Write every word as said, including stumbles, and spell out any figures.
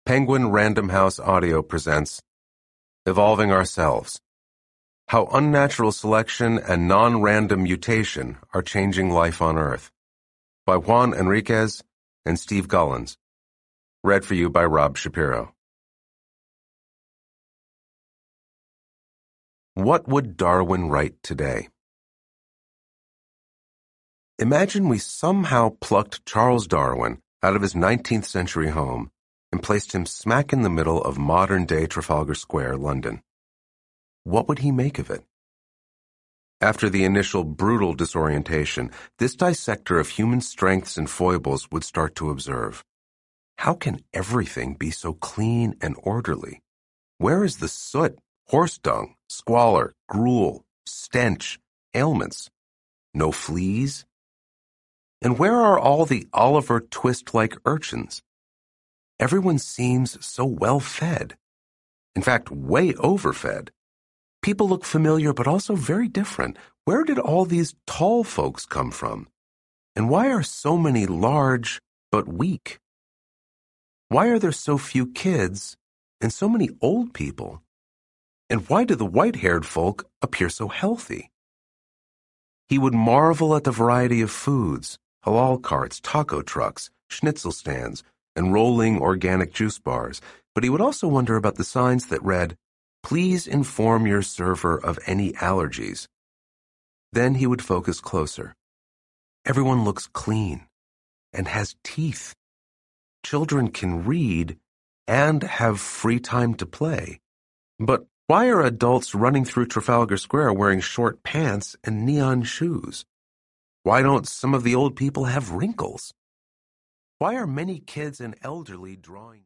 Penguin Random House Audio presents Evolving Ourselves: How Unnatural Selection and Non-Random Mutation Are Changing Life on Earth, by Juan Enriquez and Steve Gullins. Read for you by Rob Shapiro. What would Darwin write today? Imagine we somehow plucked Charles Darwin out of his nineteenth century home and placed him smack in the middle of modern-day Trafalgar Square, London. What would he make of it? After the initial brutal disorientation, this dissector of human strengths and foibles would start to observe. How can everything be so clean and orderly? Where is the soot, horse dung, squalor, gruel, stench, ailments? No fleas? And where are all the Oliver Twist-like urchins? Everyone seems so well-fed. In fact, way overfed. People look familiar but also very different. Where did all these tall folks come from? And why are so many large but weak? Why are there so few kids and so many old people? And why do the white-haired folk appear so healthy? He would marvel at the variety of foods, halal carts, taco trucks, schnitzel stands, and rolling organic juice bars, but he would also wonder about the signs that read, "Please inform your server of any allergies." Then he would focus closer. Everyone looks clean and has teeth. Children can read and have free time to play. But why are adults running through Trafalgar Square wearing short pants and neon shoes? Why don't some of the old people have wrinkles? Why are many kids and elderly drawing